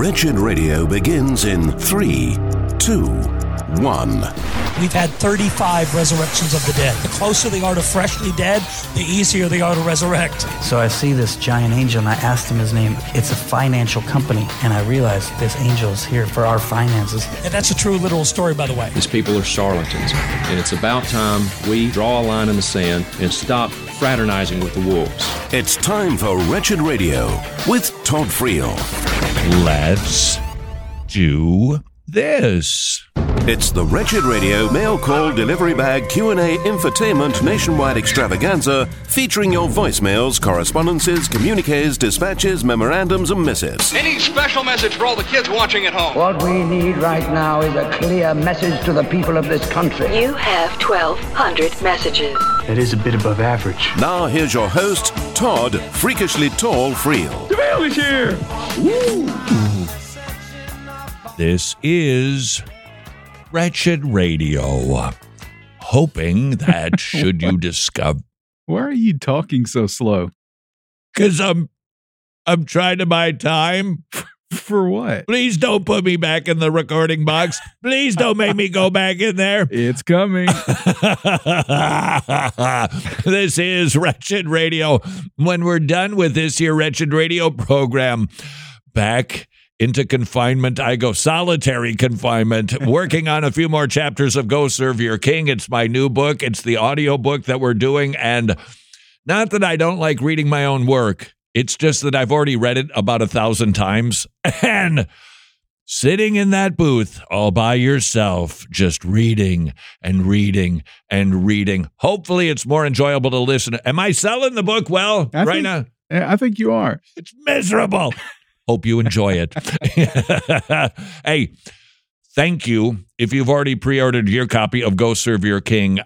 Wretched Radio begins in 3, 2, 1. We've had 35 resurrections of the dead. The closer they are to freshly dead, the easier they are to resurrect. So I see this giant angel and I asked him his name. It's a financial company. And I realized this angel is here for our finances. And that's a true literal story, by the way. These people are charlatans. And it's about time we draw a line in the sand and stop fraternizing with the wolves. It's time for Wretched Radio with Todd Friel. Let's do this. It's the Wretched Radio Mail Call Delivery Bag Q&A Infotainment Nationwide Extravaganza featuring your voicemails, correspondences, communiques, dispatches, memorandums, and missives. Any special message for all the kids watching at home? What we need right now is a clear message to the people of this country. You have 1,200 messages. That is a bit above average. Now here's your host, Todd Freakishly Tall Friel. The mail is here! Woo! This is Wretched Radio, hoping that should you discover... Why are you talking so slow? Because I'm trying to buy time. For what? Please don't put me back in the recording box. Please don't make me go back in there. It's coming. This is Wretched Radio. When we're done with this here Wretched Radio program, back into confinement, I go solitary confinement, working on a few more chapters of Go Serve Your King. It's my new book. It's the audio book that we're doing. And not that I don't like reading my own work. It's just that I've already read it about 1,000 times. And sitting in that booth all by yourself, just reading and reading and reading. Hopefully it's more enjoyable to listen. Am I selling the book well now? I think you are. It's miserable. Hope you enjoy it. Hey, thank you if you've already pre-ordered your copy of Go Serve Your King.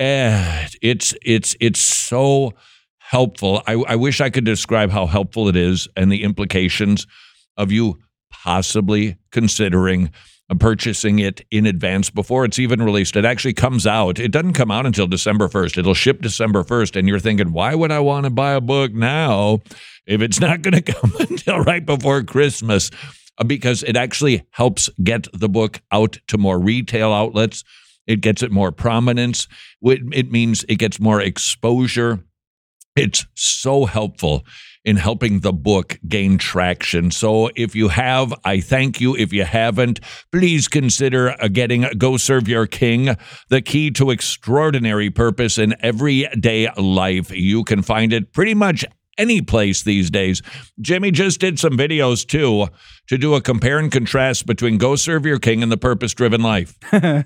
It's so helpful. I wish I could describe how helpful it is and the implications of you possibly considering purchasing it in advance before it's even released. It actually comes out. It doesn't come out until December 1st. It'll ship December 1st, and you're thinking, why would I want to buy a book now if it's not going to come until right before Christmas? Because it actually helps get the book out to more retail outlets. It gets it more prominence. It means it gets more exposure. It's so helpful in helping the book gain traction. So if you have, I thank you. If you haven't, please consider getting Go Serve Your King, the key to extraordinary purpose in everyday life. You can find it pretty much any place these days. Jimmy just did some videos, too, to do a compare and contrast between Go Serve Your King and The Purpose-Driven Life.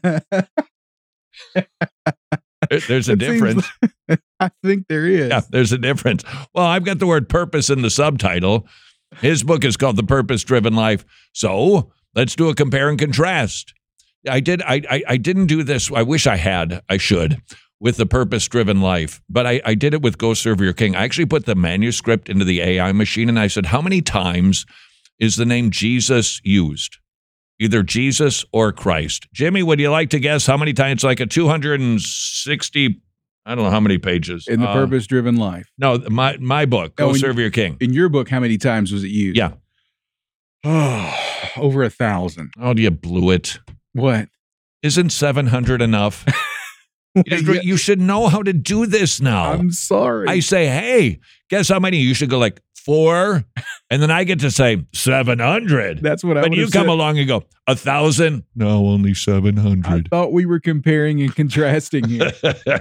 There's a difference. I think there is. Yeah, there's a difference. Well, I've got the word purpose in the subtitle. His book is called The Purpose-Driven Life. So let's do a compare and contrast. I didn't do this. I wish I had. I should. With The Purpose-Driven Life. But I did it with Go Serve Your King. I actually put the manuscript into the AI machine, and I said, how many times is the name Jesus used? Either Jesus or Christ. Jimmy, would you like to guess how many times? It's like a 260, I don't know how many pages. In The Purpose-Driven Life. No, my book, Go Serve Your King. In your book, how many times was it used? Yeah. Oh, over 1,000. Oh, you blew it. What? Isn't 700 enough? You should know how to do this now. I'm sorry. I say, hey, guess how many? You should go like 4, and then I get to say 700. That's what I would have said. But you come along and go, 1,000? No, only 700. I thought we were comparing and contrasting here.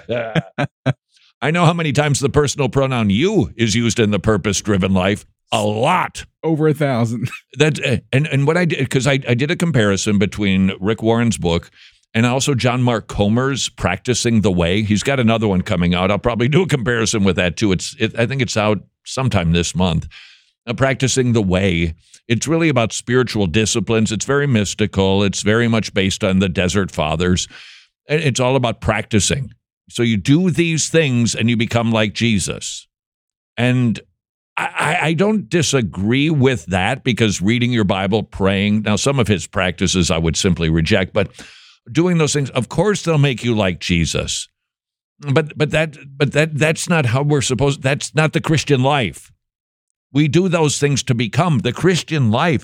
I know how many times the personal pronoun you is used in The Purpose-Driven Life. A lot. Over 1,000. That's and what I did, because I did a comparison between Rick Warren's book and also John Mark Comer's Practicing the Way. He's got another one coming out. I'll probably do a comparison with that too. I think it's out sometime this month. Practicing the Way. It's really about spiritual disciplines. It's very mystical. It's very much based on the Desert Fathers. And it's all about practicing. So you do these things and you become like Jesus. And I don't disagree with that, because reading your Bible, praying, now some of his practices I would simply reject, but doing those things, of course they'll make you like Jesus. But that's not how we're supposed, that's not the Christian life. We do those things to become. The Christian life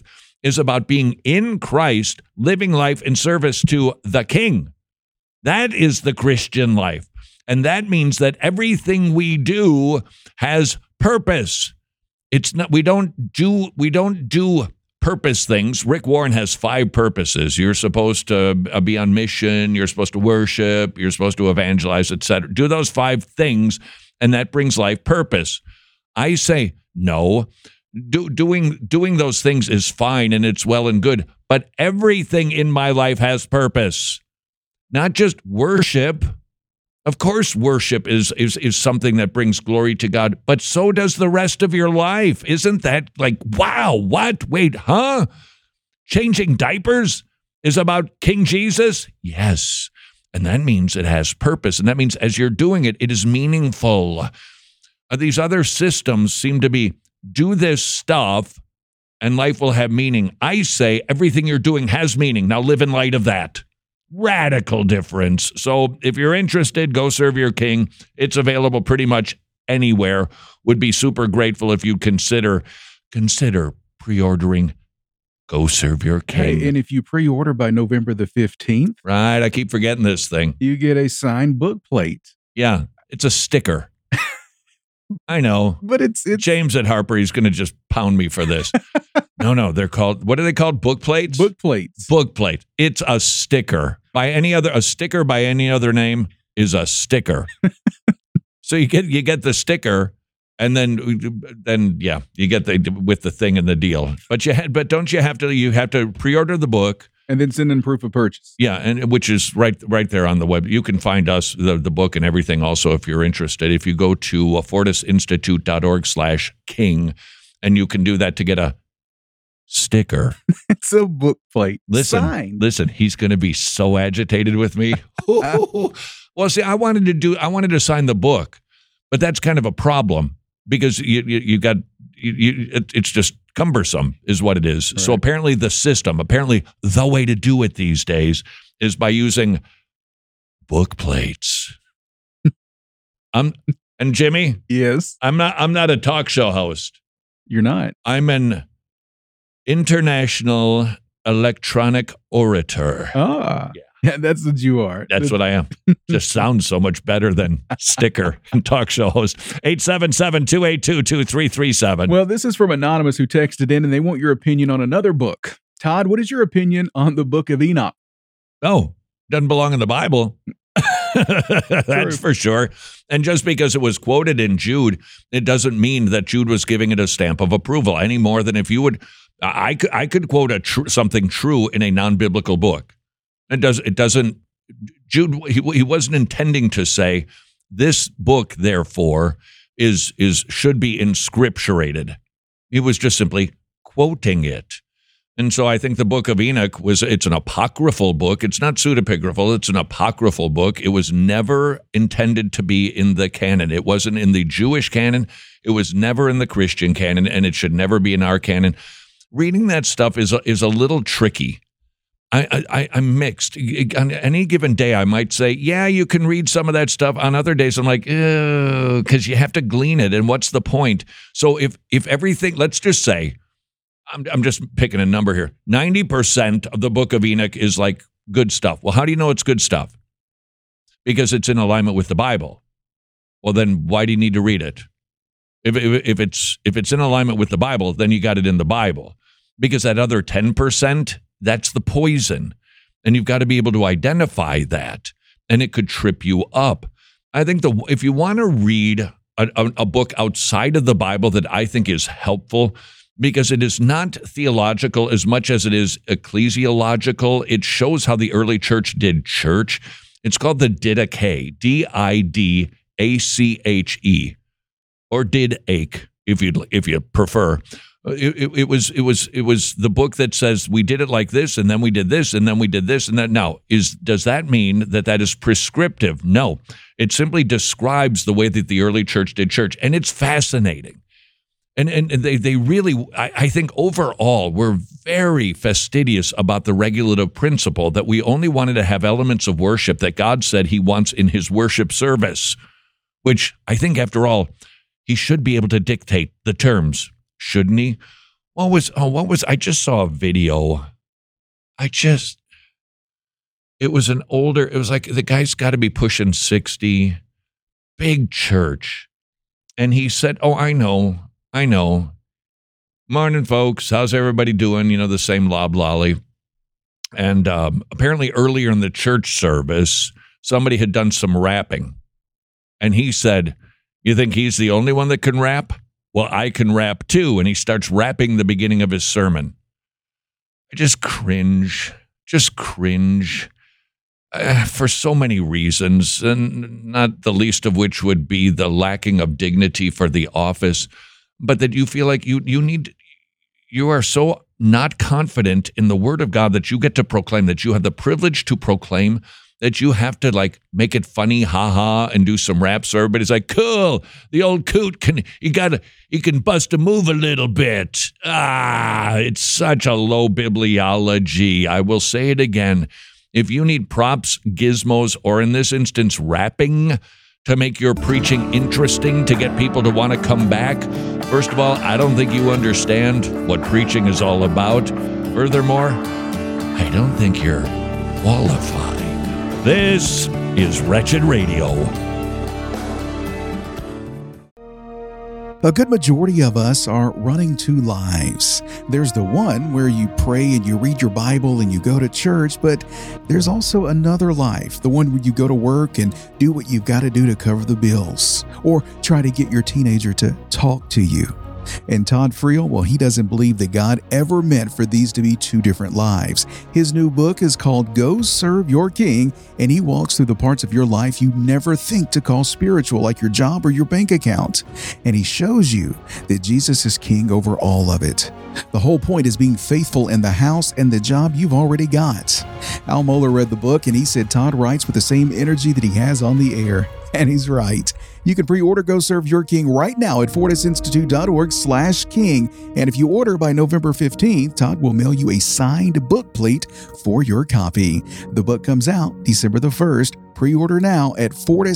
is about being in Christ, living life in service to the King. That is the Christian life. And that means that everything we do has purpose. It's not, we don't do purpose things. Rick Warren has 5 purposes. You're supposed to be on mission. You're supposed to worship. You're supposed to evangelize, etc. Do those 5 things, and that brings life purpose. I say no. Doing those things is fine, and it's well and good. But everything in my life has purpose, not just worship. Of course, worship is something that brings glory to God, but so does the rest of your life. Isn't that like, wow, what? Wait, huh? Changing diapers is about King Jesus? Yes. And that means it has purpose. And that means as you're doing it, it is meaningful. These other systems seem to be, do this stuff and life will have meaning. I say everything you're doing has meaning. Now live in light of that. Radical difference. So if you're interested, Go Serve Your King. It's available pretty much anywhere. Would be super grateful if you consider pre-ordering Go Serve Your King. Hey, and if you pre-order by November the 15th. Right, I keep forgetting this thing. You get a signed book plate. Yeah, it's a sticker. I know. But it's James at Harper, he's going to just pound me for this. No, they're called, what are they called? Book plates? Book plates. Book plate. It's a sticker. A sticker by any other name is a sticker. So you get the sticker, and then you get with the thing and the deal. But you have to pre-order the book. And then send in proof of purchase. Yeah, and which is right there on the web. You can find us, the book and everything also if you're interested. If you go to fortisinstitute.org/king, and you can do that to get a sticker. It's a book plate. Listen, he's going to be so agitated with me. Well, see, I wanted to sign the book, but that's kind of a problem because it's just cumbersome is what it is. Right. So apparently the way to do it these days is by using book plates. And Jimmy? Yes. I'm not a talk show host. You're not. I'm an international electronic orator. Ah. Yeah, that's what you are. That's what I am. Just sounds so much better than sticker and talk show host. 877-282-2337. Well, this is from Anonymous who texted in, and they want your opinion on another book. Todd, what is your opinion on the book of Enoch? Oh, doesn't belong in the Bible. That's for sure. And just because it was quoted in Jude, it doesn't mean that Jude was giving it a stamp of approval any more than if you would. I could quote something true in a non-biblical book. It doesn't. Jude, he wasn't intending to say this book, therefore, should be inscripturated. He was just simply quoting it. And so I think the book of Enoch it's an apocryphal book. It's not pseudepigraphal. It's an apocryphal book. It was never intended to be in the canon. It wasn't in the Jewish canon. It was never in the Christian canon, and it should never be in our canon. Reading that stuff is a little tricky. I'm mixed. On any given day, I might say, yeah, you can read some of that stuff. On other days, I'm like, because you have to glean it. And what's the point? So if everything, let's just say, I'm just picking a number here, 90% of the book of Enoch is like good stuff. Well, how do you know it's good stuff? Because it's in alignment with the Bible. Well, then why do you need to read it? If it's in alignment with the Bible, then you got it in the Bible. Because that other 10%, that's the poison. And you've got to be able to identify that. And it could trip you up. I think if you want to read a book outside of the Bible that I think is helpful, because it is not theological as much as it is ecclesiological, it shows how the early church did church. It's called the Didache, Didache, or Didache, if you prefer. It was the book that says we did it like this, and then we did this, and then we did this, and that. Now, does that mean that is prescriptive? No. It simply describes the way that the early church did church, and it's fascinating. And they really, I think overall, we're very fastidious about the regulative principle that we only wanted to have elements of worship that God said he wants in his worship service, which I think, after all, he should be able to dictate the terms. Shouldn't he? I just saw a video. It was like the guy's got to be pushing 60, big church. And he said, I know. Morning, folks. How's everybody doing? The same loblolly. And apparently earlier in the church service, somebody had done some rapping. And he said, you think he's the only one that can rap? Well, I can rap too. And he starts rapping the beginning of his sermon. I just cringe. For so many reasons, and not the least of which would be the lacking of dignity for the office, but that you feel like you are so not confident in the word of God that you get to proclaim, that you have the privilege to proclaim, that you have to make it funny, ha, and do some rap so everybody's like, cool, the old coot he can bust a move a little bit. It's such a low bibliology. I will say it again. If you need props, gizmos, or in this instance, rapping to make your preaching interesting, to get people to want to come back, first of all, I don't think you understand what preaching is all about. Furthermore, I don't think you're qualified. This is Wretched Radio. A good majority of us are running two lives. There's the one where you pray and you read your Bible and you go to church, but there's also another life, the one where you go to work and do what you've got to do to cover the bills, or try to get your teenager to talk to you. And Todd Friel, he doesn't believe that God ever meant for these to be two different lives. His new book is called Go Serve Your King, and he walks through the parts of your life you never think to call spiritual, like your job or your bank account. And he shows you that Jesus is king over all of it. The whole point is being faithful in the house and the job you've already got. Al Mohler read the book, and he said Todd writes with the same energy that he has on the air. And he's right. You can pre-order Go Serve Your King right now at FortisInstitute.org/king. And if you order by November 15th, Todd will mail you a signed book plate for your copy. The book comes out December the 1st. Pre-order now at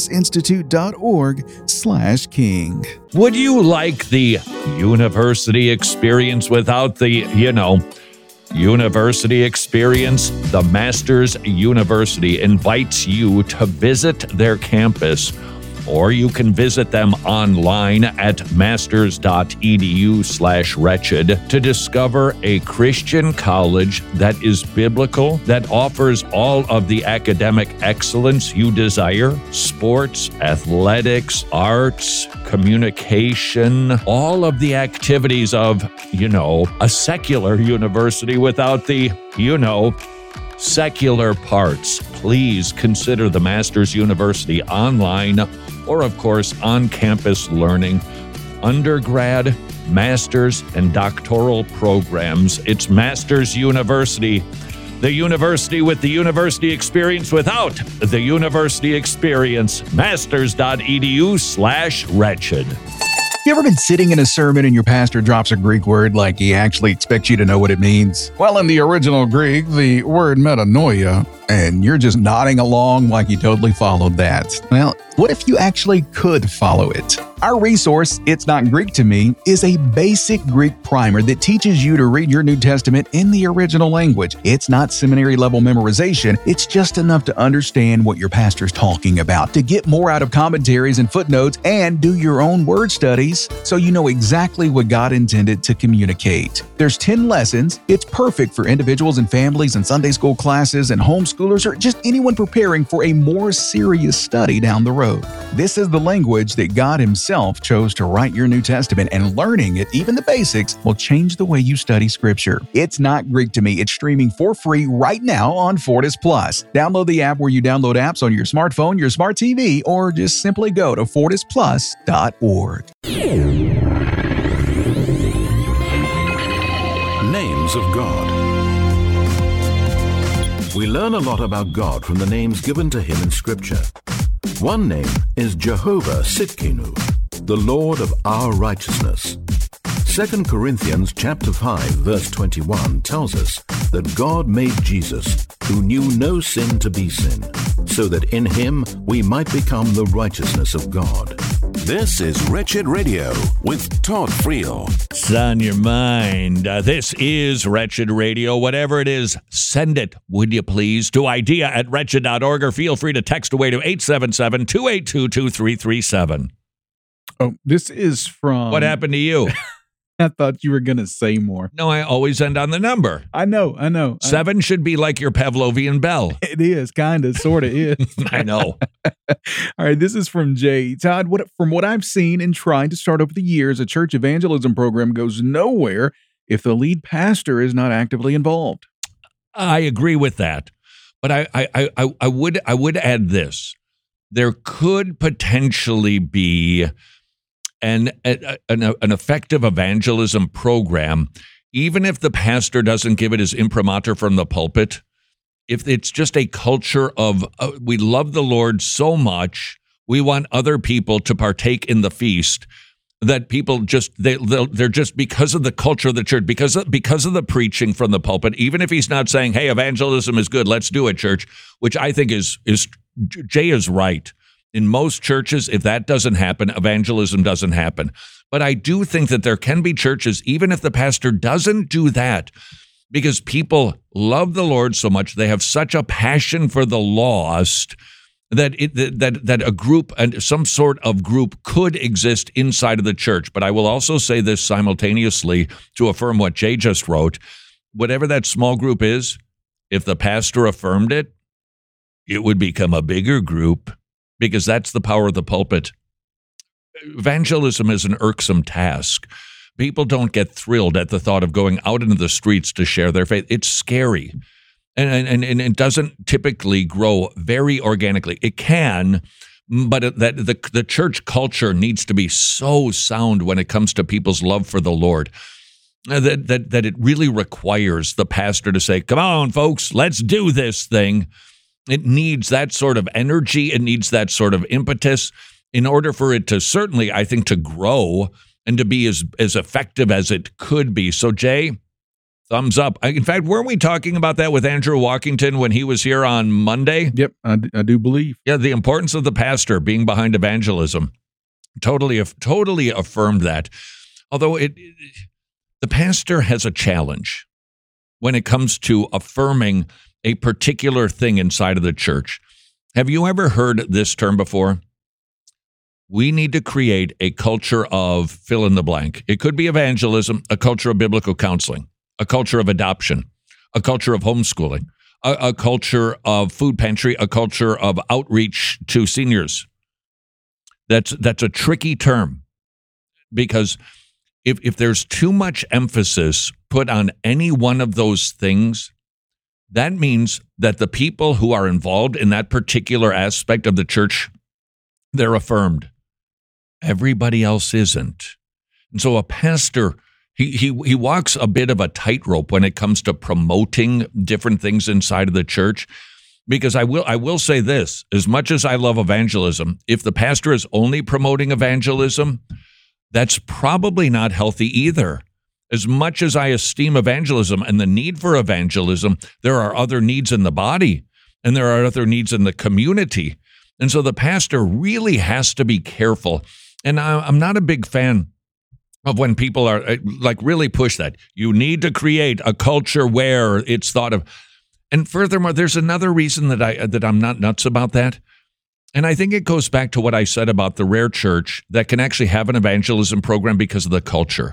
FortisInstitute.org/king. Would you like the university experience without the, university experience? The Masters University invites you to visit their campus, or you can visit them online at masters.edu/wretched to discover a Christian college that is biblical, that offers all of the academic excellence you desire: sports, athletics, arts, communication, all of the activities of, a secular university without the, secular parts. Please consider the Masters University online, or of course on-campus learning, undergrad, master's, and doctoral programs. It's Masters University, the university with the university experience without the university experience. Masters.edu/wretched. You ever been sitting in a sermon and your pastor drops a Greek word like he actually expects you to know what it means? Well, in the original Greek, the word metanoia, and you're just nodding along like you totally followed that. Well, what if you actually could follow it? Our resource, It's Not Greek to Me, is a basic Greek primer that teaches you to read your New Testament in the original language. It's not seminary-level memorization. It's just enough to understand what your pastor's talking about, to get more out of commentaries and footnotes, and do your own word studies so you know exactly what God intended to communicate. There's 10 lessons. It's perfect for individuals and families and Sunday school classes and homeschoolers, or just anyone preparing for a more serious study down the road. This is the language that God Himself chose to write your New Testament, and learning it, even the basics, will change the way you study Scripture. It's Not Greek to Me. It's streaming for free right now on Fortis Plus. Download the app where you download apps on your smartphone, your smart TV, or just simply go to fortisplus.org. Names of God. We learn a lot about God from the names given to Him in Scripture. One name is Jehovah Sitkenu, the Lord of our righteousness. 2 Corinthians chapter 5, verse 21 tells us that God made Jesus, who knew no sin, to be sin, so that in Him we might become the righteousness of God. This is Wretched Radio with Todd Friel. It's on your mind. This is Wretched Radio. Whatever it is, send it, would you please, to idea@wretched.org, or feel free to text away to 877-282-2337. Oh, this is from... What happened to you? I thought you were going to say more. No, I always end on the number. I know. 7 should be like your Pavlovian bell. It is, kind of, sort of is. I know. All right, this is from Jay. Todd, from what I've seen and tried to start over the years, a church evangelism program goes nowhere if the lead pastor is not actively involved. I agree with that. But I would add this. There could potentially be an effective evangelism program, even if the pastor doesn't give it his imprimatur from the pulpit. If it's just a culture of we love the Lord so much, we want other people to partake in the feast, that people just they're just, because of the culture of the church, because of the preaching from the pulpit, even if he's not saying, hey, evangelism is good, let's do it, church, which I think is Jay is right. In most churches, if that doesn't happen, evangelism doesn't happen. But I do think that there can be churches, even if the pastor doesn't do that, because people love the Lord so much, they have such a passion for the lost, that a group and some sort of group could exist inside of the church. But I will also say this simultaneously to affirm what Jay just wrote. Whatever that small group is, if the pastor affirmed it, it would become a bigger group, because that's the power of the pulpit. Evangelism is an irksome task. People don't get thrilled at the thought of going out into the streets to share their faith. It's scary. And it doesn't typically grow very organically. It can, but the church culture needs to be so sound when it comes to people's love for the Lord that it really requires the pastor to say, come on, folks, let's do this thing. It needs that sort of energy. It needs that sort of impetus in order for it to certainly, I think, to grow and to be as effective as it could be. So, Jay, thumbs up. In fact, weren't we talking about that with Andrew Walkington when he was here on Monday? Yep, I do believe. Yeah, the importance of the pastor being behind evangelism. Totally affirmed that. Although the pastor has a challenge when it comes to affirming a particular thing inside of the church. Have you ever heard this term before? We need to create a culture of fill in the blank. It could be evangelism, a culture of biblical counseling, a culture of adoption, a culture of homeschooling, a culture of food pantry, a culture of outreach to seniors. That's a tricky term, because if there's too much emphasis put on any one of those things, that means that the people who are involved in that particular aspect of the church, they're affirmed. Everybody else isn't. And so a pastor, he walks a bit of a tightrope when it comes to promoting different things inside of the church. Because I will say this, as much as I love evangelism, if the pastor is only promoting evangelism, that's probably not healthy either. As much as I esteem evangelism and the need for evangelism, there are other needs in the body, and there are other needs in the community. And so the pastor really has to be careful. And I'm not a big fan of when people are really push that. You need to create a culture where it's thought of. And furthermore, there's another reason that I'm not nuts about that. And I think it goes back to what I said about the rare church that can actually have an evangelism program because of the culture.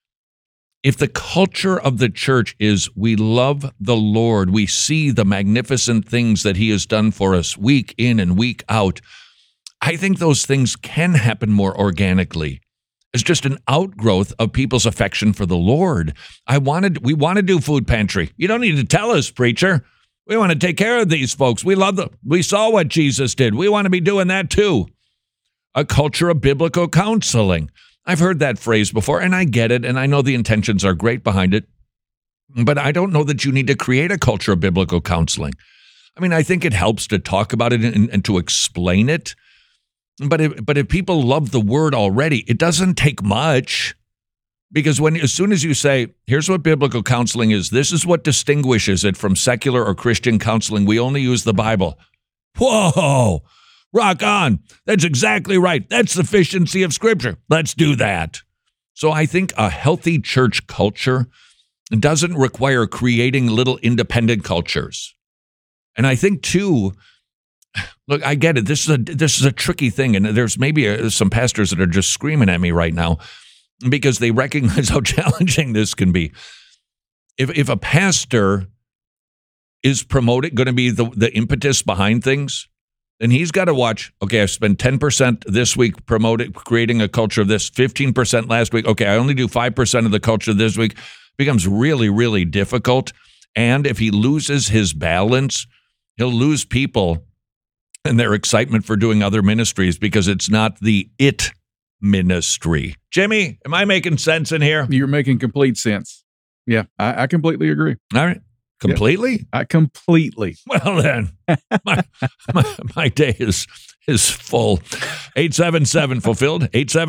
If the culture of the church is we love the Lord, we see the magnificent things that he has done for us week in and week out, I think those things can happen more organically. It's just an outgrowth of people's affection for the Lord. We want to do food pantry. You don't need to tell us, preacher. We want to take care of these folks. We love them. We saw what Jesus did. We want to be doing that too. A culture of biblical counseling. I've heard that phrase before, and I get it, and I know the intentions are great behind it, but I don't know that you need to create a culture of biblical counseling. I mean, I think it helps to talk about it and to explain it, but if people love the word already, it doesn't take much, because as soon as you say, here's what biblical counseling is, this is what distinguishes it from secular or Christian counseling, we only use the Bible. Whoa! Rock on. That's exactly right. That's sufficiency of Scripture. Let's do that. So I think a healthy church culture doesn't require creating little independent cultures. And I think, too, look, I get it. This is a tricky thing, and there's maybe some pastors that are just screaming at me right now because they recognize how challenging this can be. If a pastor is going to be the impetus behind things, then he's got to watch, okay, I spent 10% this week creating a culture of this, 15% last week. Okay, I only do 5% of the culture this week. It becomes really, really difficult. And if he loses his balance, he'll lose people and their excitement for doing other ministries because it's not the it ministry. Jimmy, am I making sense in here? You're making complete sense. Yeah, I completely agree. All right. Completely? Yeah, completely. Well, then, my day is full. 877-FULFILLED,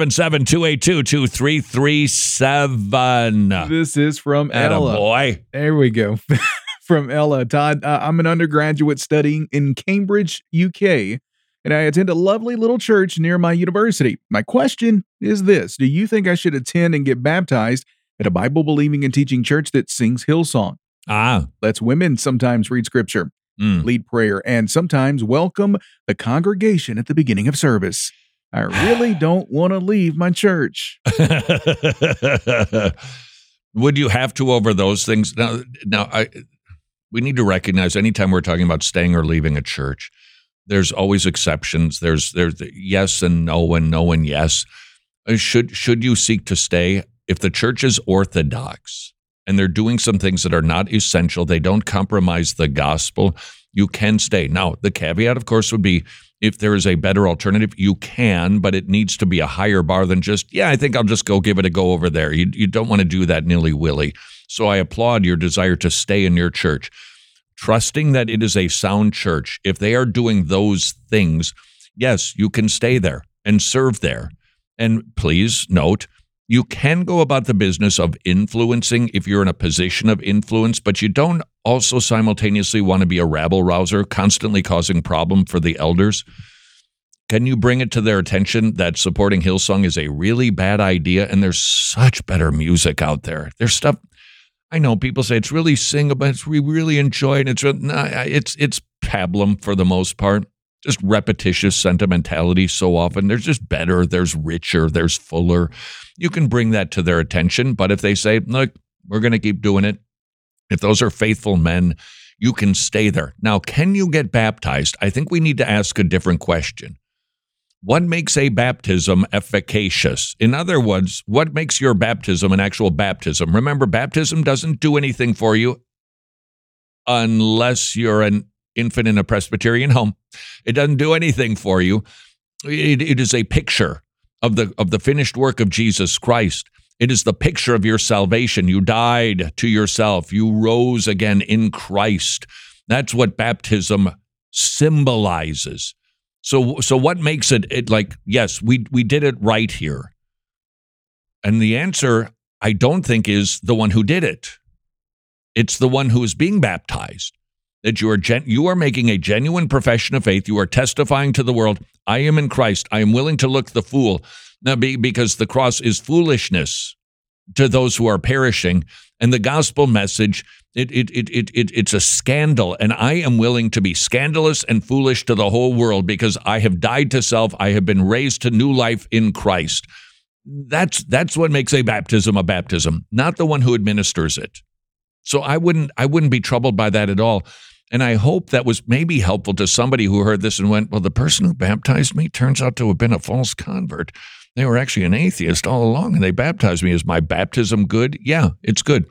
877-282-2337. This is from Ella. Boy. There we go. From Ella. Todd, I'm an undergraduate studying in Cambridge, UK, and I attend a lovely little church near my university. My question is this. Do you think I should attend and get baptized at a Bible-believing and teaching church that sings Hillsong? Lets women sometimes read scripture, lead prayer, and sometimes welcome the congregation at the beginning of service. I really don't want to leave my church. Would you have to over those things? Now, we need to recognize anytime we're talking about staying or leaving a church, there's always exceptions. There's yes and no and yes. Should you seek to stay? If the church is orthodox and they're doing some things that are not essential, they don't compromise the gospel, you can stay. Now, the caveat, of course, would be if there is a better alternative, you can, but it needs to be a higher bar than just, I think I'll just go give it a go over there. You don't want to do that nilly-willy. So I applaud your desire to stay in your church, trusting that it is a sound church. If they are doing those things, yes, you can stay there and serve there. And please note, you can go about the business of influencing if you're in a position of influence, but you don't also simultaneously want to be a rabble-rouser, constantly causing problem for the elders. Can you bring it to their attention that supporting Hillsong is a really bad idea, and there's such better music out there? There's stuff, I know people say it's really singable, we really enjoy it. It's pablum for the most part. Just repetitious sentimentality so often. There's just better, there's richer, there's fuller. You can bring that to their attention, but if they say, look, we're going to keep doing it, if those are faithful men, you can stay there. Now, can you get baptized? I think we need to ask a different question. What makes a baptism efficacious? In other words, what makes your baptism an actual baptism? Remember, baptism doesn't do anything for you unless you're an infant in a Presbyterian home. It doesn't do anything for you. It is a picture of the finished work of Jesus Christ. It is the picture of your salvation. You died to yourself. You rose again in Christ. That's what baptism symbolizes. So what makes it like, yes, we did it right here. And the answer, I don't think, is the one who did it. It's the one who is being baptized. That you are making a genuine profession of faith. You are testifying to the world, I am in Christ. I am willing to look the fool. Now, because the cross is foolishness to those who are perishing. And the gospel message, it's a scandal. And I am willing to be scandalous and foolish to the whole world because I have died to self. I have been raised to new life in Christ. That's what makes a baptism, not the one who administers it. So I wouldn't be troubled by that at all. And I hope that was maybe helpful to somebody who heard this and went, well, the person who baptized me turns out to have been a false convert. They were actually an atheist all along, and they baptized me. Is my baptism good? Yeah, it's good.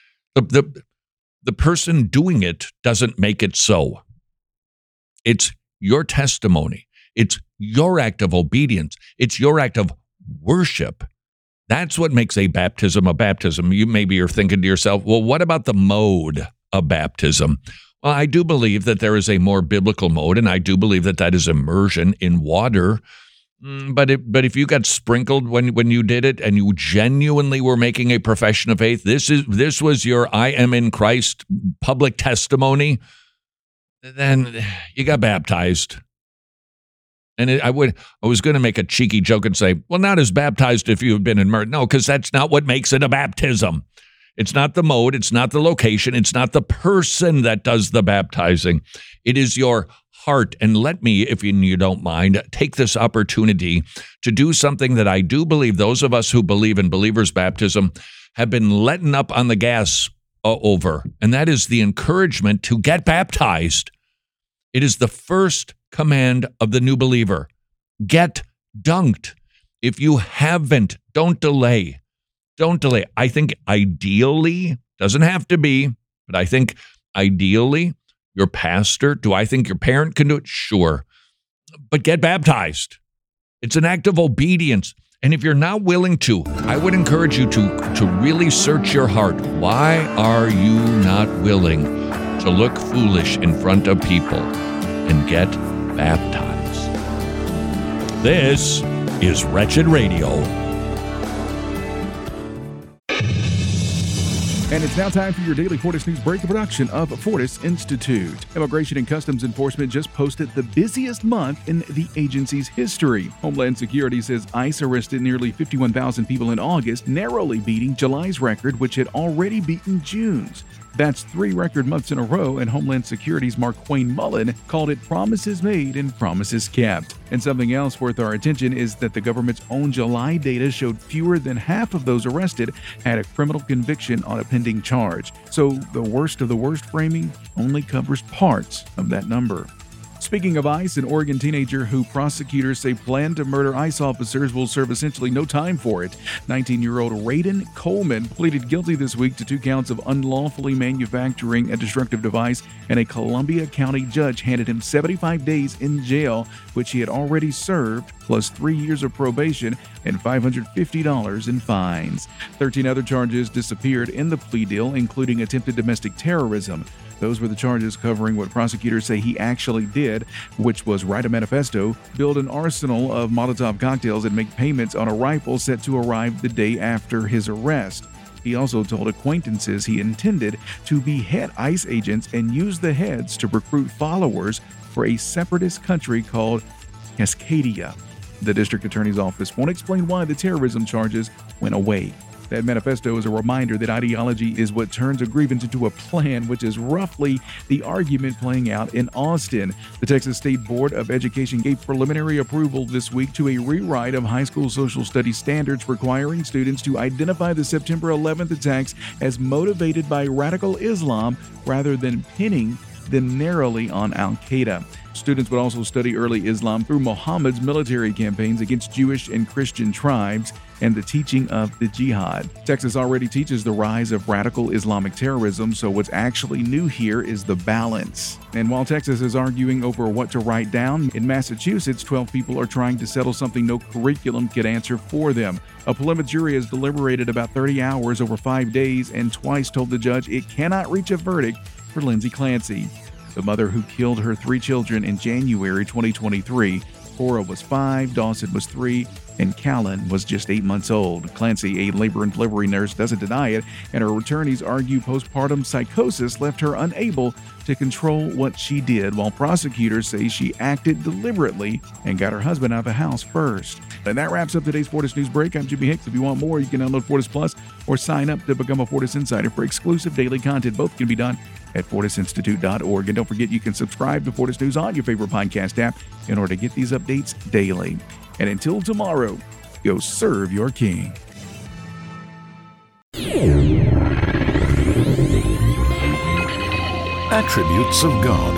The person doing it doesn't make it so. It's your testimony. It's your act of obedience. It's your act of worship. That's what makes a baptism a baptism. You're thinking to yourself, well, what about the mode of baptism? Well, I do believe that there is a more biblical mode, and I do believe that is immersion in water. But if you got sprinkled when you did it and you genuinely were making a profession of faith, this was your I am in Christ public testimony, then you got baptized. And I was going to make a cheeky joke and say, well, not as baptized if you have been immersed. No, because that's not what makes it a baptism. It's not the mode. It's not the location. It's not the person that does the baptizing. It is your heart. And let me, if you don't mind, take this opportunity to do something that I do believe those of us who believe in believers' baptism have been letting up on the gas over. And that is the encouragement to get baptized. It is the first command of the new believer. Get dunked. If you haven't, don't delay. Don't delay. I think ideally, doesn't have to be, but I think ideally, your pastor, do I think your parent can do it? Sure. But get baptized. It's an act of obedience. And if you're not willing to, I would encourage you to really search your heart. Why are you not willing to look foolish in front of people and get baptized? This is Wretched Radio. And it's now time for your daily Fortis News Break, a production of Fortis Institute. Immigration and Customs Enforcement just posted the busiest month in the agency's history. Homeland Security says ICE arrested nearly 51,000 people in August, narrowly beating July's record, which had already beaten June's. That's 3 record months in a row, and Homeland Security's Marquane Mullen called it promises made and promises kept. And something else worth our attention is that the government's own July data showed fewer than half of those arrested had a criminal conviction on a pending charge. So the worst of the worst framing only covers parts of that number. Speaking of ICE, an Oregon teenager who prosecutors say planned to murder ICE officers will serve essentially no time for it. 19-year-old Raiden Coleman pleaded guilty this week to 2 counts of unlawfully manufacturing a destructive device, and a Columbia County judge handed him 75 days in jail, which he had already served, plus 3 years of probation and $550 in fines. 13 other charges disappeared in the plea deal, including attempted domestic terrorism. Those were the charges covering what prosecutors say he actually did, which was write a manifesto, build an arsenal of Molotov cocktails, and make payments on a rifle set to arrive the day after his arrest. He also told acquaintances he intended to behead ICE agents and use the heads to recruit followers for a separatist country called Cascadia. The district attorney's office won't explain why the terrorism charges went away. That manifesto is a reminder that ideology is what turns a grievance into a plan, which is roughly the argument playing out in Austin. The Texas State Board of Education gave preliminary approval this week to a rewrite of high school social studies standards requiring students to identify the September 11th attacks as motivated by radical Islam rather than pinning them narrowly on Al-Qaeda. Students would also study early Islam through Muhammad's military campaigns against Jewish and Christian tribes and the teaching of the jihad. Texas already teaches the rise of radical Islamic terrorism, so what's actually new here is the balance. And while Texas is arguing over what to write down, in Massachusetts, 12 people are trying to settle something no curriculum could answer for them. A Plymouth jury has deliberated about 30 hours over 5 days and twice told the judge it cannot reach a verdict for Lindsay Clancy, the mother who killed her 3 children in January 2023. Cora was 5, Dawson was 3, and Callan was just 8 months old. Clancy, a labor and delivery nurse, doesn't deny it, and her attorneys argue postpartum psychosis left her unable to control what she did, while prosecutors say she acted deliberately and got her husband out of the house first. And that wraps up today's Fortis News Break. I'm Jimmy Hicks. If you want more, you can download Fortis Plus or sign up to become a Fortis Insider for exclusive daily content. Both can be done at fortisinstitute.org. And don't forget, you can subscribe to Fortis News on your favorite podcast app in order to get these updates daily. And until tomorrow, go serve your king. Attributes of God.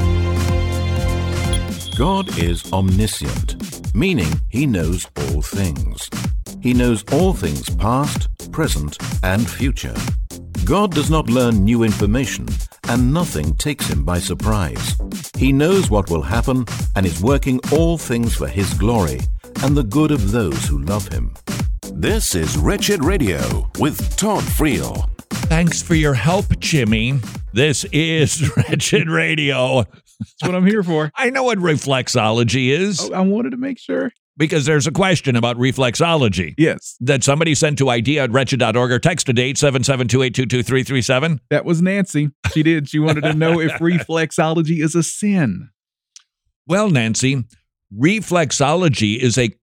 God is omniscient, meaning he knows all things. He knows all things past, present, and future. God does not learn new information, and nothing takes him by surprise. He knows what will happen and is working all things for his glory and the good of those who love him. This is Wretched Radio with Todd Friel. Thanks for your help, Jimmy. This is Wretched Radio. That's what I'm here for. I know what reflexology is. Oh, I wanted to make sure. Because there's a question about reflexology. Yes. That somebody sent to idea@wretched.org or text to 877-282-2337. That was Nancy. She did. She wanted to know if reflexology is a sin. Well, Nancy, reflexology is a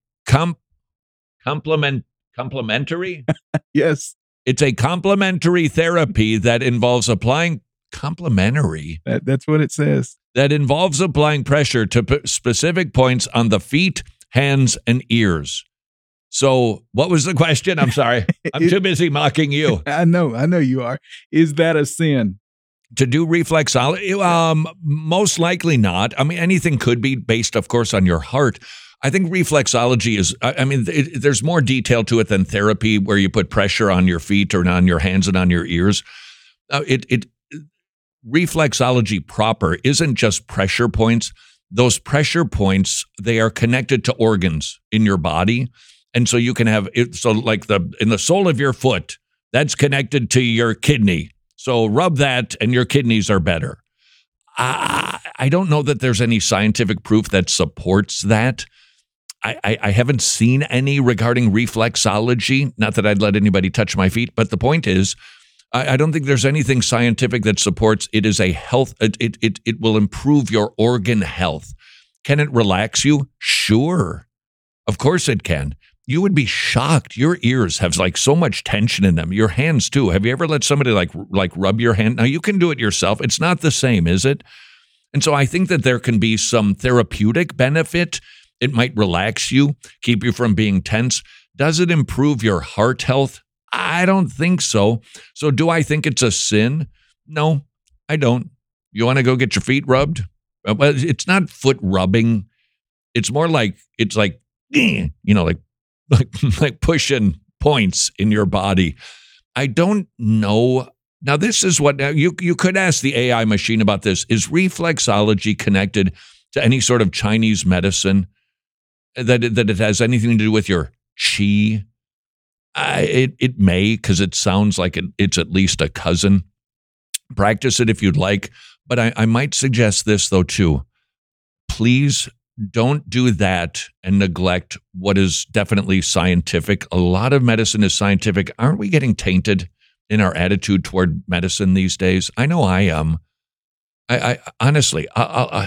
complementary? Yes. It's a complementary therapy that involves applying complementary. That's what it says. That involves applying pressure to specific points on the feet, hands, and ears. So what was the question? I'm sorry. I'm too busy mocking you. I know you are. Is that a sin? To do reflexology? Most likely not. I mean, anything could be based, of course, on your heart. I think reflexology is, there's more detail to it than therapy where you put pressure on your feet or on your hands and on your ears. Reflexology proper isn't just pressure points. Those pressure points, they are connected to organs in your body. And so you can have it. So like in the sole of your foot, that's connected to your kidney. So rub that and your kidneys are better. I don't know that there's any scientific proof that supports that. I haven't seen any regarding reflexology. Not that I'd let anybody touch my feet, but the point is, I don't think there's anything scientific that supports it is a health. It will improve your organ health. Can it relax you? Sure. Of course it can. You would be shocked. Your ears have like so much tension in them. Your hands too. Have you ever let somebody like rub your hand? Now you can do it yourself. It's not the same, is it? And so I think that there can be some therapeutic benefit. It might relax you, keep you from being tense. Does it improve your heart health? I don't think so. So do I think it's a sin? No, I don't. You want to go get your feet rubbed? Well, it's not foot rubbing. It's more like, like pushing points in your body. I don't know. Now, this is what you could ask the AI machine about this. Is reflexology connected to any sort of Chinese medicine that it has anything to do with your qi? It may, because it sounds like it's at least a cousin. Practice it if you'd like. But I might suggest this, though, too. Please don't do that and neglect what is definitely scientific. A lot of medicine is scientific. Aren't we getting tainted in our attitude toward medicine these days? I know I am. I honestly, I'll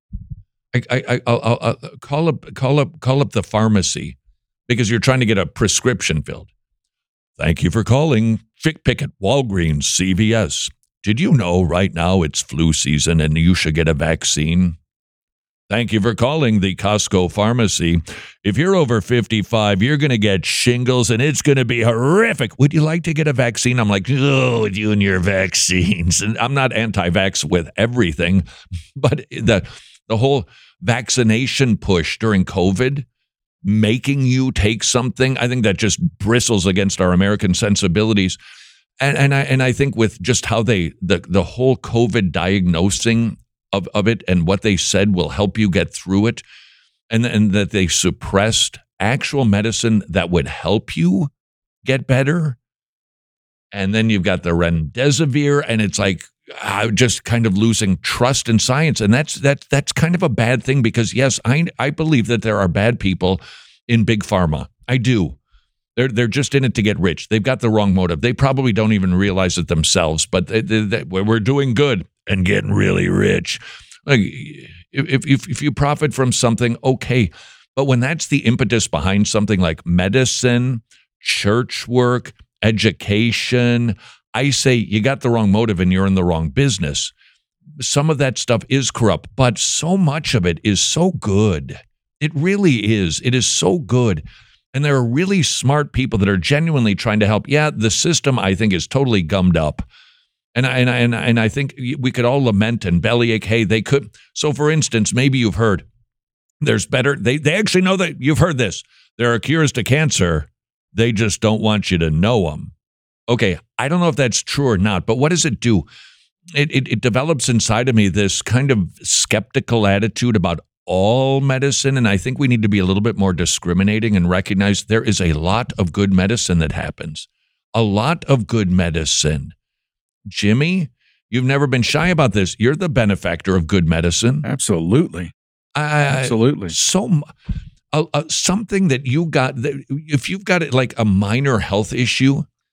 call up the pharmacy because you're trying to get a prescription filled. Thank you for calling Pickett, Walgreens, CVS. Did you know right now it's flu season and you should get a vaccine? Thank you for calling the Costco pharmacy. If you're over 55, you're going to get shingles and it's going to be horrific. Would you like to get a vaccine? I'm like, oh, you and your vaccines. And I'm not anti-vax with everything, but the whole vaccination push during COVID, making you take something, I think that just bristles against our American sensibilities. And I think with just how the whole COVID diagnosing of it and what they said will help you get through it, and that they suppressed actual medicine that would help you get better. And then you've got the remdesivir, and it's like just kind of losing trust in science. And that's kind of a bad thing because, yes, I believe that there are bad people in big pharma. I do. They're just in it to get rich. They've got the wrong motive. They probably don't even realize it themselves, but we're doing good and getting really rich. Like if you profit from something, okay. But when that's the impetus behind something like medicine, church work, education, I say you got the wrong motive and you're in the wrong business. Some of that stuff is corrupt, but so much of it is so good. It really is. It is so good. And there are really smart people that are genuinely trying to help. Yeah, the system, I think, is totally gummed up. And I think we could all lament and bellyache, hey, they could. So, for instance, maybe you've heard there's better. They actually know that you've heard this. There are cures to cancer. They just don't want you to know them. Okay, I don't know if that's true or not, but what does it do? It develops inside of me this kind of skeptical attitude about all medicine, and I think we need to be a little bit more discriminating and recognize there is a lot of good medicine that happens. A lot of good medicine. Jimmy, you've never been shy about this. You're the benefactor of good medicine. Absolutely. Absolutely. So something that you got, if you've got like a minor health issue,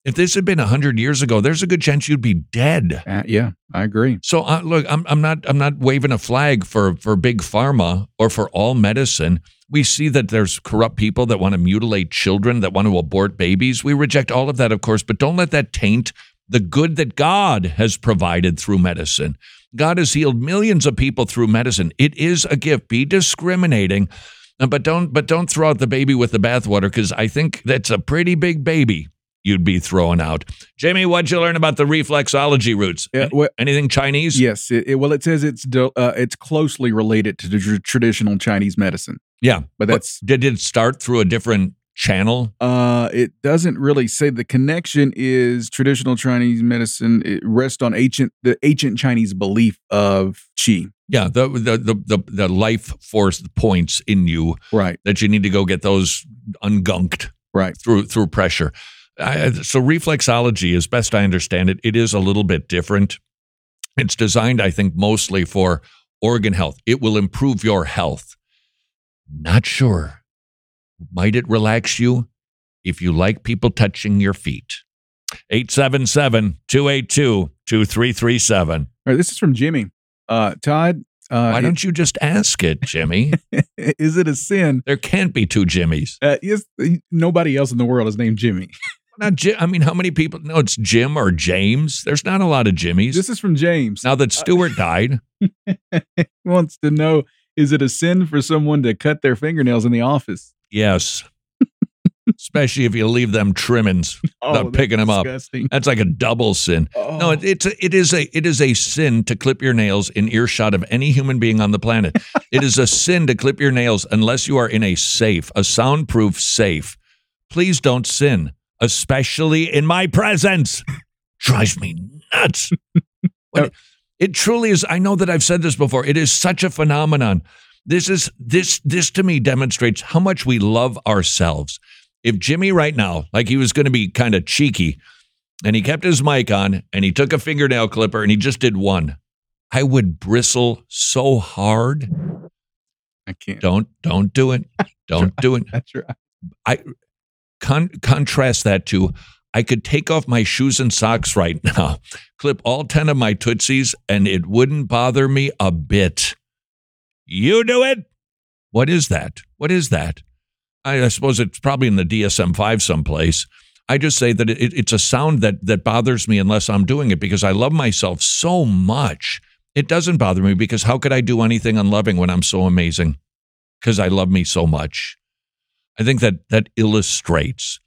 If this had been 100 years ago, there's a good chance you'd be dead. Yeah, I agree. So look, I'm not waving a flag for big pharma or for all medicine. We see that there's corrupt people that want to mutilate children, that want to abort babies. We reject all of that, of course, but don't let that taint the good that God has provided through medicine. God has healed millions of people through medicine. It is a gift. Be discriminating, but don't throw out the baby with the bathwater, because I think that's a pretty big baby you'd be throwing out. Jamie, what'd you learn about the reflexology roots? Anything Chinese? Yes. It says it's closely related to the traditional Chinese medicine. Yeah, but did it start through a different channel? It doesn't really say. The connection is traditional Chinese medicine. It rests on the ancient Chinese belief of qi. Yeah, the life force points in you, right? That you need to go get those ungunked, right? Through pressure. So reflexology, as best I understand it, it is a little bit different. It's designed, I think, mostly for organ health. It will improve your health. Not sure. Might it relax you if you like people touching your feet? 877-282-2337. All right, this is from Jimmy. Todd. Why don't you just ask it, Jimmy? Is it a sin? There can't be two Jimmys. Yes, nobody else in the world is named Jimmy. Not Jim. I mean, how many people? No, it's Jim or James. There's not a lot of Jimmys. This is from James. Now that Stuart died. He wants to know, is it a sin for someone to cut their fingernails in the office? Yes. Especially if you leave them trimmings, not picking them disgusting. Up. That's like a double sin. Oh. No, it is a sin to clip your nails in earshot of any human being on the planet. It is a sin to clip your nails unless you are in a soundproof safe. Please don't sin, especially in my presence. Drives me nuts. It truly is. I know that I've said this before. It is such a phenomenon. This to me demonstrates how much we love ourselves. If Jimmy right now, like he was going to be kind of cheeky, and he kept his mic on, and he took a fingernail clipper, and he just did one, I would bristle so hard. I can't. Don't do it. Don't do it. That's right. I contrast that to, I could take off my shoes and socks right now, clip all 10 of my Tootsies, and it wouldn't bother me a bit. You do it? What is that? What is that? I suppose it's probably in the DSM-5 someplace. I just say that it's a sound that bothers me unless I'm doing it, because I love myself so much. It doesn't bother me, because how could I do anything unloving when I'm so amazing? Because I love me so much. I think that illustrates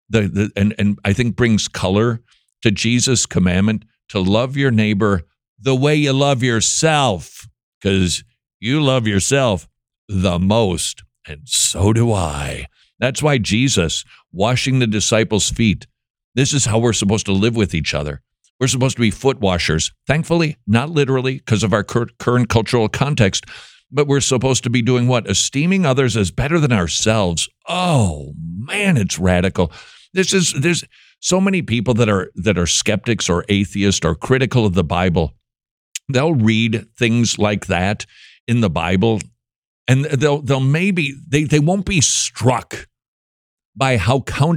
and I think brings color to Jesus' commandment to love your neighbor the way you love yourself, because you love yourself the most, and so do I. That's why Jesus, washing the disciples' feet, this is how we're supposed to live with each other. We're supposed to be foot washers. Thankfully, not literally because of our current cultural context, but we're supposed to be doing what? Esteeming others as better than ourselves. Oh, man, it's radical. There's so many people that are skeptics or atheists or critical of the Bible. They'll read things like that in the Bible, and they'll maybe they won't be struck by how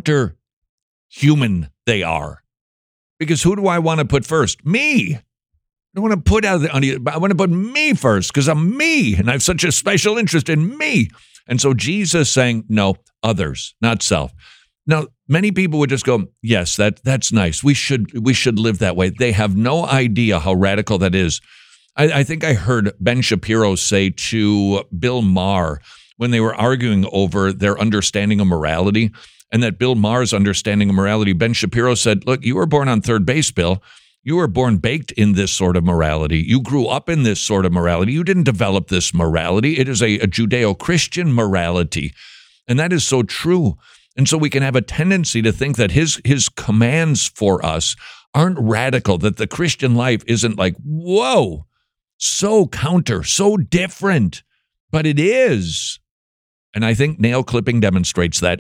counter-human they are. Because who do I want to put first? Me. I don't want to put I want to put me first, because I'm me, and I have such a special interest in me. And so Jesus saying, no, others, not self. Now, many people would just go, yes, that's nice. We should live that way. They have no idea how radical that is. I think I heard Ben Shapiro say to Bill Maher when they were arguing over their understanding of morality, and that Bill Maher's understanding of morality, Ben Shapiro said, look, you were born on third base, Bill. You were born baked in this sort of morality. You grew up in this sort of morality. You didn't develop this morality. It is a Judeo-Christian morality. And that is so true. And so we can have a tendency to think that his commands for us aren't radical, that the Christian life isn't like, whoa, so counter, so different. But it is. And I think nail clipping demonstrates that.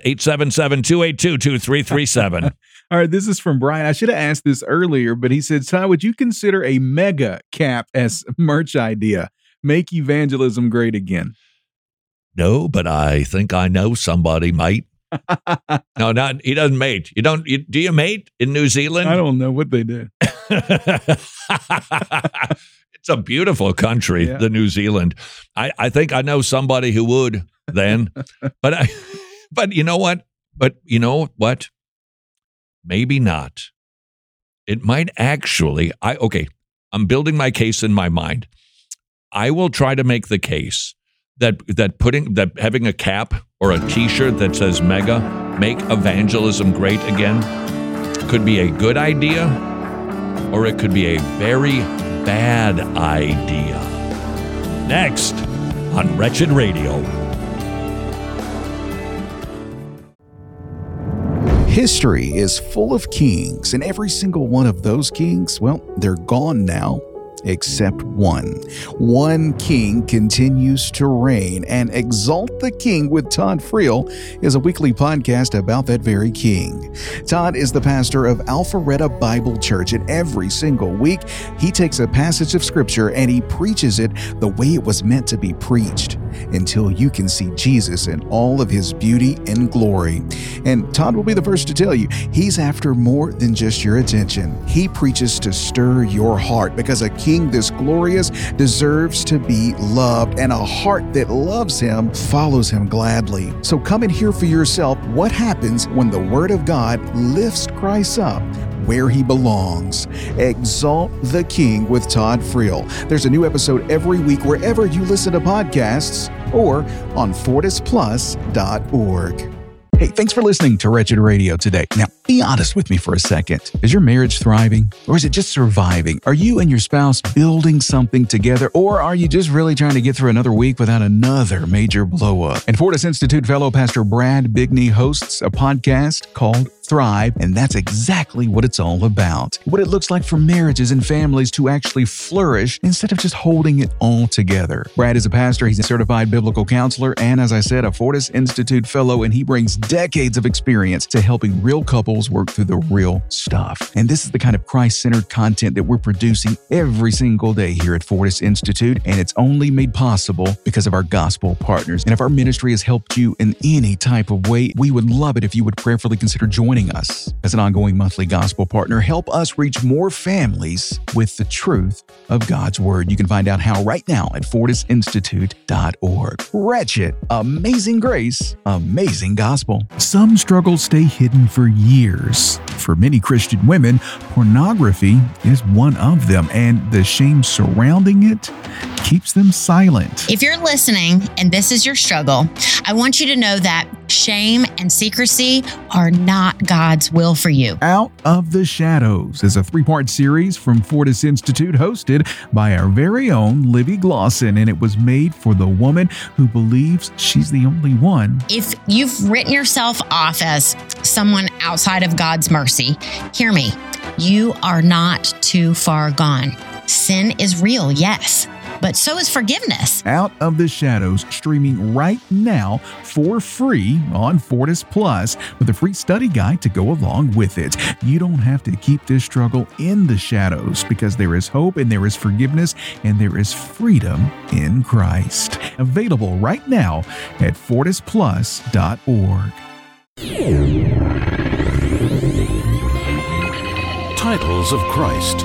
877-282-2337. All right, this is from Brian. I should have asked this earlier, but he said, Ty, would you consider a mega cap as merch idea? Make evangelism great again. No, but I think I know somebody might. No, he doesn't mate. Do you mate in New Zealand? I don't know what they do. It's a beautiful country, the New Zealand. I think I know somebody who would then, but you know what? But you know what? Maybe not. It might actually. I'm building my case in my mind. I will try to make the case that having a cap or a T-shirt that says "Mega, make evangelism great again" could be a good idea, or it could be a very bad idea. Next on Wretched Radio. History is full of kings, and every single one of those kings, well, they're gone now. Except one. One king continues to reign, and Exalt the King with Todd Friel is a weekly podcast about that very king. Todd is the pastor of Alpharetta Bible Church, and every single week he takes a passage of scripture and he preaches it the way it was meant to be preached, until you can see Jesus in all of his beauty and glory. And Todd will be the first to tell you, he's after more than just your attention. He preaches to stir your heart, because a king this glorious deserves to be loved, and a heart that loves him follows him gladly. So come and hear for yourself what happens when the Word of God lifts Christ up where he belongs. Exalt the King with Todd Friel. There's a new episode every week wherever you listen to podcasts or on FortisPlus.org. Hey, thanks for listening to Wretched Radio today. Now, be honest with me for a second. Is your marriage thriving, or is it just surviving? Are you and your spouse building something together, or are you just really trying to get through another week without another major blow-up? And Fortis Institute fellow Pastor Brad Bigney hosts a podcast called Thrive, and that's exactly what it's all about. What it looks like for marriages and families to actually flourish instead of just holding it all together. Brad is a pastor, he's a certified biblical counselor, and as I said, a Fortis Institute fellow, and he brings decades of experience to helping real couples work through the real stuff. And this is the kind of Christ-centered content that we're producing every single day here at Fortis Institute, and it's only made possible because of our gospel partners. And if our ministry has helped you in any type of way, we would love it if you would prayerfully consider joining us as an ongoing monthly gospel partner. Help us reach more families with the truth of God's Word. You can find out how right now at FortisInstitute.org. Wretched, amazing grace, amazing gospel. Some struggles stay hidden for years. For many Christian women, pornography is one of them, and the shame surrounding it keeps them silent. If you're listening and this is your struggle, I want you to know that shame and secrecy are not God's will for you. Out of the Shadows is a 3-part series from Fortis Institute hosted by our very own Libby Glosson, and it was made for the woman who believes she's the only one. If you've written yourself off as someone outside of God's mercy, hear me. You are not too far gone. Sin is real, yes, but so is forgiveness. Out of the Shadows, streaming right now for free on Fortis Plus with a free study guide to go along with it. You don't have to keep this struggle in the shadows, because there is hope and there is forgiveness and there is freedom in Christ. Available right now at FortisPlus.org. Titles of Christ.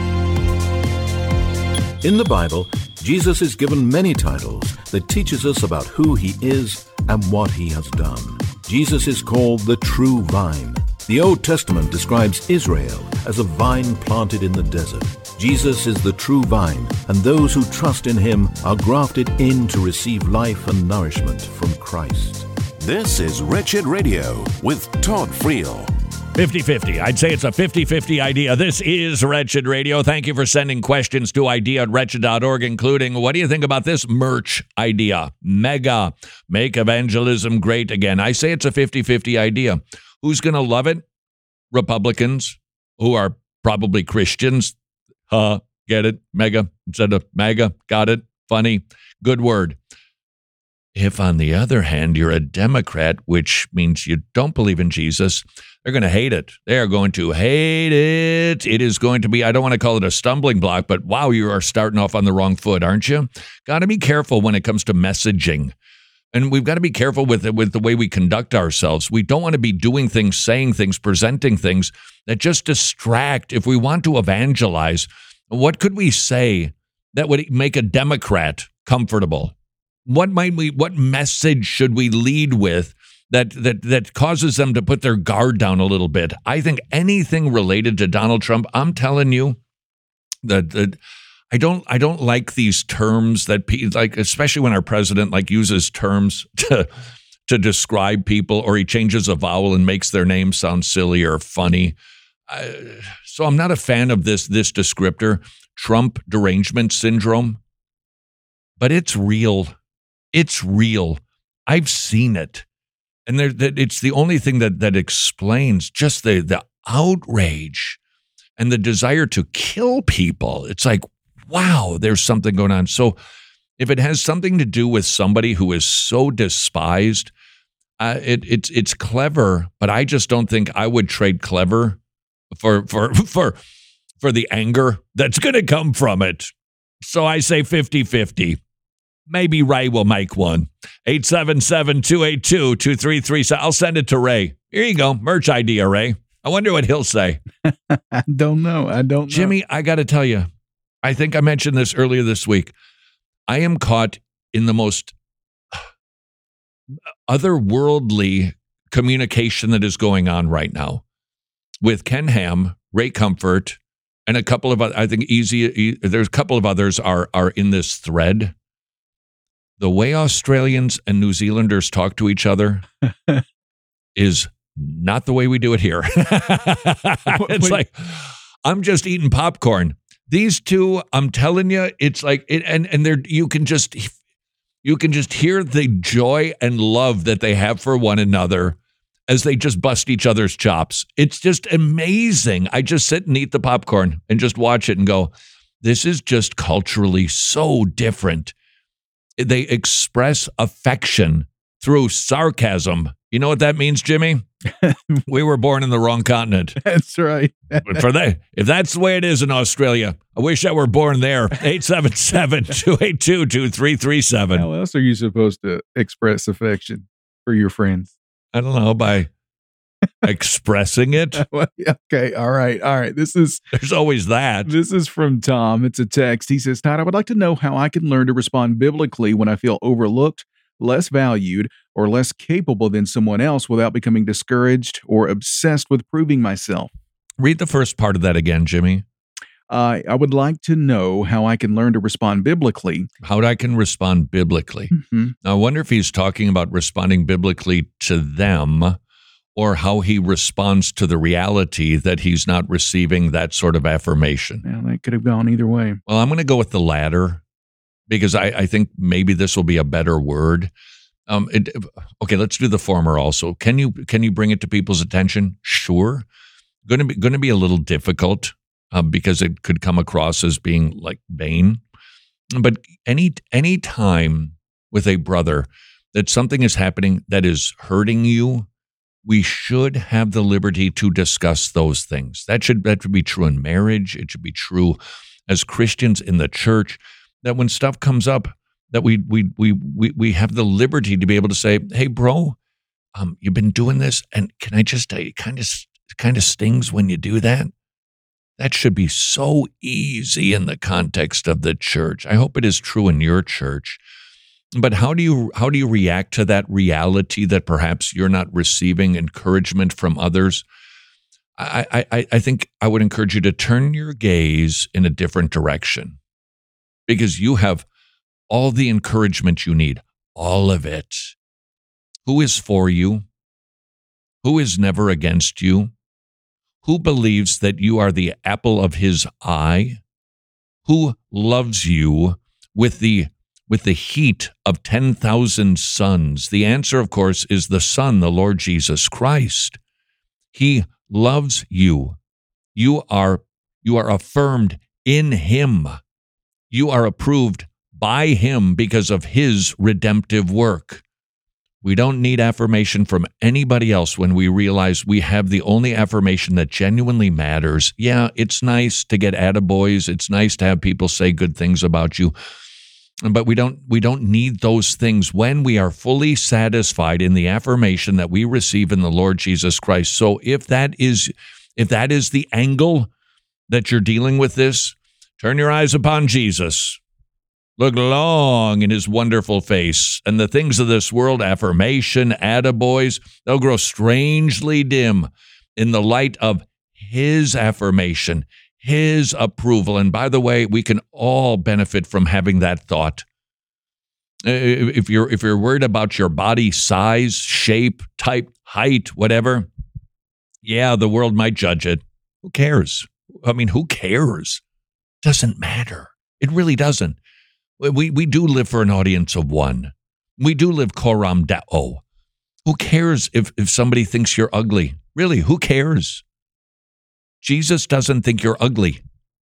In the Bible, Jesus is given many titles that teaches us about who he is and what he has done. Jesus is called the true vine. The Old Testament describes Israel as a vine planted in the desert. Jesus is the true vine, and those who trust in him are grafted in to receive life and nourishment from Christ. This is Wretched Radio with Todd Friel. 50-50. I'd say it's a 50-50 idea. This is Wretched Radio. Thank you for sending questions to idea@wretched.org, including, what do you think about this merch idea? Mega. Make evangelism great again. I say it's a 50-50 idea. Who's going to love it? Republicans, who are probably Christians. Get it? Mega instead of MAGA. Got it? Funny. Good word. If, on the other hand, you're a Democrat, which means you don't believe in Jesus, they're going to hate it. They are going to hate it. It is going to be, I don't want to call it a stumbling block, but wow, you are starting off on the wrong foot, aren't you? Got to be careful when it comes to messaging. And we've got to be careful with the way we conduct ourselves. We don't want to be doing things, saying things, presenting things that just distract. If we want to evangelize, what could we say that would make a Democrat comfortable? What message should we lead with that causes them to put their guard down a little bit? I think anything related to Donald Trump, I'm telling you that I don't like these terms that like, especially when our president uses terms to describe people, or he changes a vowel and makes their name sound silly or funny. So I'm not a fan of this descriptor, Trump derangement syndrome. But it's real. It's real. I've seen it. And it's the only thing that explains just the outrage and the desire to kill people. It's like, wow, there's something going on. So if it has something to do with somebody who is so despised, it's clever, but I just don't think I would trade clever for the anger that's going to come from it. So I say 50-50. Maybe Ray will make one. 877-282-2337. I'll send it to Ray. Here you go. Merch idea, Ray. I wonder what he'll say. I don't know. Jimmy, I got to tell you, I think I mentioned this earlier this week. I am caught in the most otherworldly communication that is going on right now with Ken Ham, Ray Comfort, and a couple of, I think, there's a couple of others are in this thread. The way Australians and New Zealanders talk to each other is not the way we do it here. It's like, I'm just eating popcorn. These two, I'm telling you, it's like it, and they're you can just hear the joy and love that they have for one another as they just bust each other's chops. It's just amazing. I just sit and eat the popcorn and just watch it and go, this is just culturally so different. They express affection through sarcasm. You know what that means, Jimmy? We were born in the wrong continent. That's right. But if that's the way it is in Australia, I wish I were born there. 877-282-2337. How else are you supposed to express affection for your friends? I don't know, by expressing it. Okay. All right. There's always that. This is from Tom. It's a text. He says, Todd, I would like to know how I can learn to respond biblically when I feel overlooked, less valued, or less capable than someone else without becoming discouraged or obsessed with proving myself. Read the first part of that again, Jimmy. I would like to know how I can learn to respond biblically. How I can respond biblically. Mm-hmm. Now, I wonder if he's talking about responding biblically to them, or how he responds to the reality that he's not receiving that sort of affirmation. Yeah, that could have gone either way. Well, I'm going to go with the latter, because I think maybe this will be a better word. Okay, let's do the former also. Can you bring it to people's attention? Sure. Going to be a little difficult because it could come across as being like vain. But any time with a brother that something is happening that is hurting you, we should have the liberty to discuss those things. That should be true in marriage. It should be true as Christians in the church, that when stuff comes up, that we have the liberty to be able to say, hey, bro, you've been doing this, and can I just tell you, it kind of stings when you do that. That should be so easy in the context of the church. I hope it is true in your church. But how do you react to that reality that perhaps you're not receiving encouragement from others? I think I would encourage you to turn your gaze in a different direction, because you have all the encouragement you need, all of it. Who is for you? Who is never against you? Who believes that you are the apple of his eye? Who loves you with the heat of 10,000 suns? The answer, of course, is the Son, the Lord Jesus Christ. He loves you. You are affirmed in him. You are approved by him because of his redemptive work. We don't need affirmation from anybody else when we realize we have the only affirmation that genuinely matters. Yeah, it's nice to get attaboys. It's nice to have people say good things about you. But we don't need those things when we are fully satisfied in the affirmation that we receive in the Lord Jesus Christ. So if that is the angle that you're dealing with this, turn your eyes upon Jesus. Look long in his wonderful face, and the things of this world, affirmation, attaboys, they'll grow strangely dim in the light of his affirmation, his approval. And by the way, we can all benefit from having that thought. If you're worried about your body size, shape, type, height, whatever, yeah, the world might judge it. Who cares? I mean, who cares? Doesn't matter. It really doesn't. We do live for an audience of one. We do live coram deo. Who cares if somebody thinks you're ugly? Really, who cares? Jesus doesn't think you're ugly.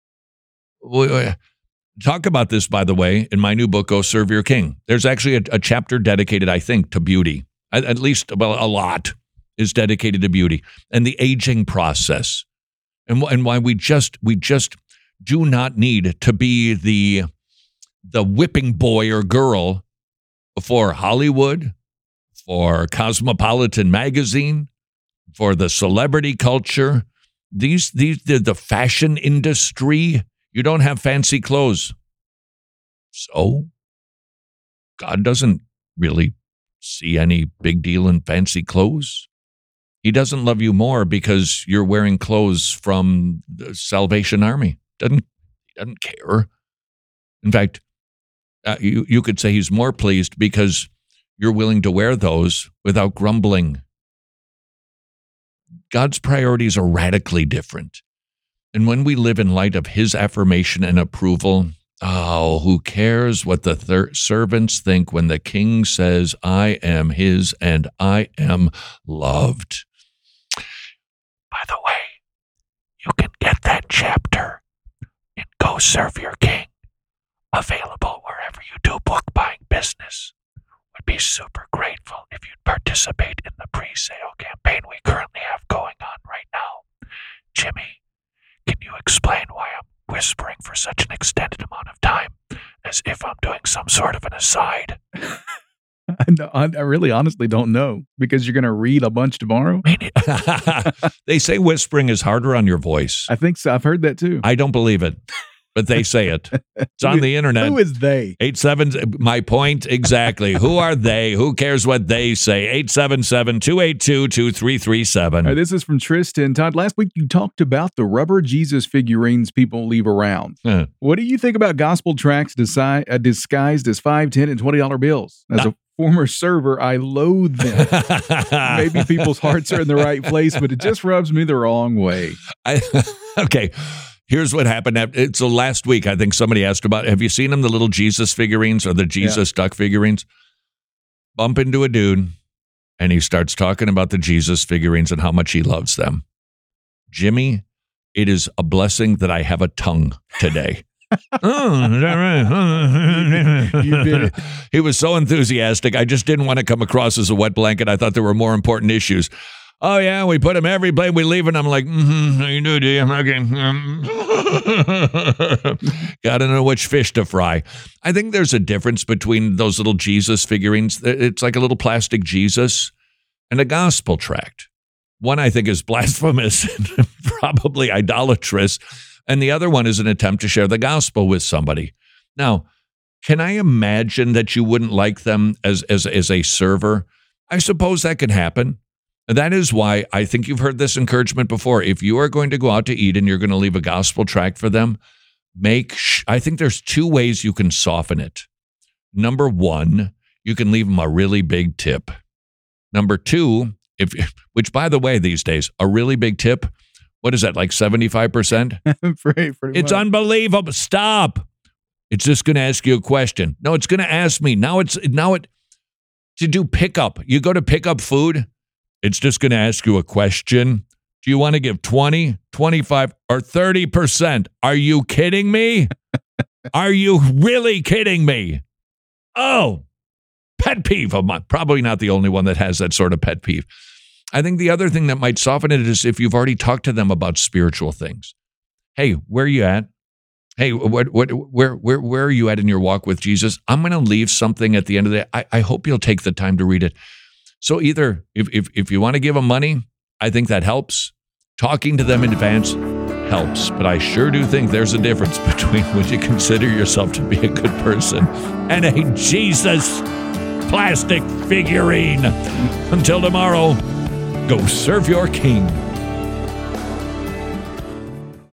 Talk about this, by the way, in my new book, Go Serve Your King. There's actually a chapter dedicated, I think, to beauty. At least, well, a lot is dedicated to beauty and the aging process, and why we just do not need to be the whipping boy or girl for Hollywood, for Cosmopolitan magazine, for the celebrity culture. The fashion industry. You don't have fancy clothes. So God doesn't really see any big deal in fancy clothes. He doesn't love you more because you're wearing clothes from the Salvation Army. He doesn't care. In fact, you could say he's more pleased because you're willing to wear those without grumbling. God's priorities are radically different. And when we live in light of his affirmation and approval, who cares what the servants think when the king says, I am his and I am loved. By the way, you can get that chapter in Go Serve Your King, available wherever you do book buying business. Would be super grateful if you'd participate in the pre-sale campaign we currently have going on right now. Jimmy, can you explain why I'm whispering for such an extended amount of time, as if I'm doing some sort of an aside? I really honestly don't know, because you're going to read a bunch tomorrow. They say whispering is harder on your voice. I think so. I've heard that too. I don't believe it, but they say it. It's on the internet. Who is they? 87. My point exactly. Who are they? Who cares what they say? 877-282-2337. This is from Tristan. Todd, last week you talked about the rubber Jesus figurines people leave around. What do you think about gospel tracts disguised as $5, $10, and $20 bills? As a former server, I loathe them. Maybe people's hearts are in the right place, but it just rubs me the wrong way. Okay. Here's what happened. So last week, I think somebody asked about, have you seen them, the little Jesus figurines or the Jesus duck figurines? Bump into a dude, and he starts talking about the Jesus figurines and how much he loves them. Jimmy, it is a blessing that I have a tongue today. Oh, is that right? You did it. He was so enthusiastic. I just didn't want to come across as a wet blanket. I thought there were more important issues. Oh, yeah, we put them every blade we leave, and I'm like, you do you? Okay. Gotta know which fish to fry. I think there's a difference between those little Jesus figurines. It's like a little plastic Jesus and a gospel tract. One I think is blasphemous and probably idolatrous, and the other one is an attempt to share the gospel with somebody. Now, can I imagine that you wouldn't like them as a server? I suppose that could happen. That is why I think you've heard this encouragement before. If you are going to go out to eat and you're going to leave a gospel tract for them, I think there's two ways you can soften it. Number one, you can leave them a really big tip. Number two, which by the way, these days, a really big tip, what is that, like 75%? Pretty it's much. Unbelievable. Stop. It's just going to ask you a question. No, it's going to ask me. Now to do pickup. You go to pick up food. It's just going to ask you a question. Do you want to give 20, 25, or 30%? Are you kidding me? Are you really kidding me? Oh, pet peeve of mine. Probably not the only one that has that sort of pet peeve. I think the other thing that might soften it is if you've already talked to them about spiritual things. Hey, where are you at? hey, where are you at in your walk with Jesus? I'm going to leave something at the end of the day. I hope you'll take the time to read it. So either if you want to give them money, I think that helps. Talking to them in advance helps. But I sure do think there's a difference between when you consider yourself to be a good person and a Jesus plastic figurine. Until tomorrow, go serve your king.